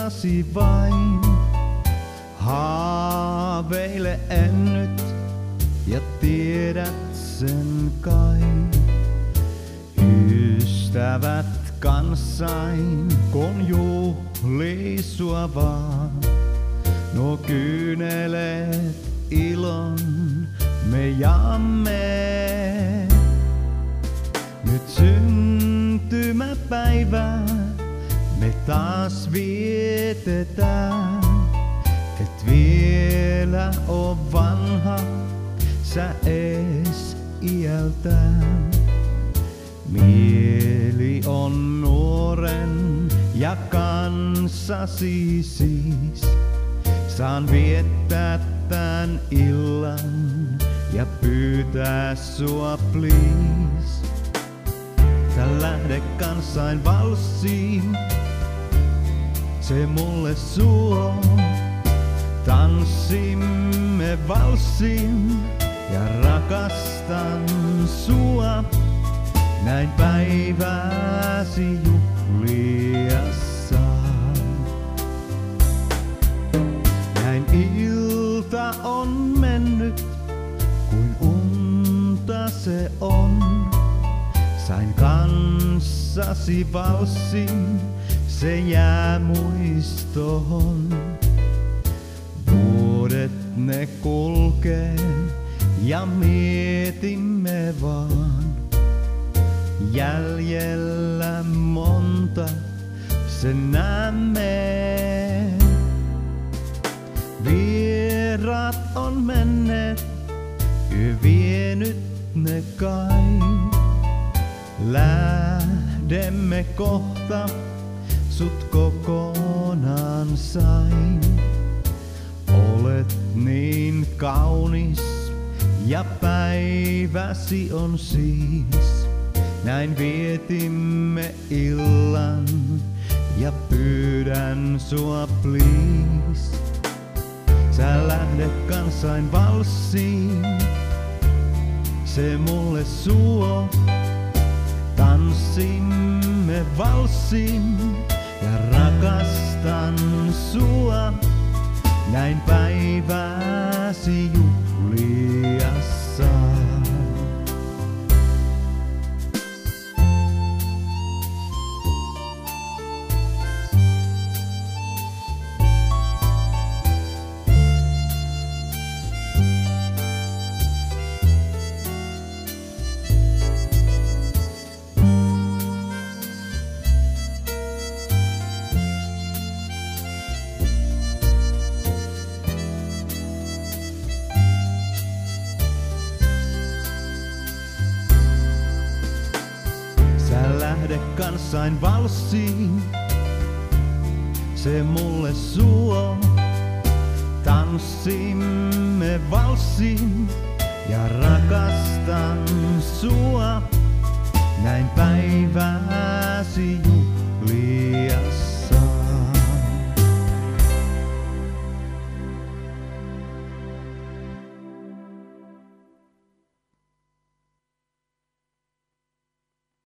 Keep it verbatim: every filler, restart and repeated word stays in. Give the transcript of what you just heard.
kanssasi vain. Haaveile en nyt, ja tiedät sen kai. Ystävät kanssain, kun juhlii sua vaan. Nuo kyyneleet ilon me jaamme. Nyt syntymäpäivää me taas vietetään. Et vielä oo vanha, sä ees iältään. Mieli on nuoren ja kanssasi siis. Saan viettää tän illan ja pyytää sua please. Sä lähde kanssain valssiin, se mulle suo. Tanssimme valssin ja rakastan sua. Näin päivääsi juhlia saan. Näin ilta on mennyt, kuin unta se on. Sain kanssasi valssin, se jää muistoon. Vuodet ne kulkee ja mietimme vaan. Jäljellä monta se näemme. Vieraat on menneet, yö vienyt ne kai. Lähdemme kohta, sut kokonaan sain. Olet niin kaunis ja päiväsi on siis. Näin vietimme illan ja pyydän sua please. Sä lähde kanssain valssiin, se mulle suo. Tanssimme valssin ja rakastan sua. Näin päivääsi juhlia saan. Lähde kanssain valssiin, se mulle suo. Tanssimme valssin ja rakastan sua. Näin päivää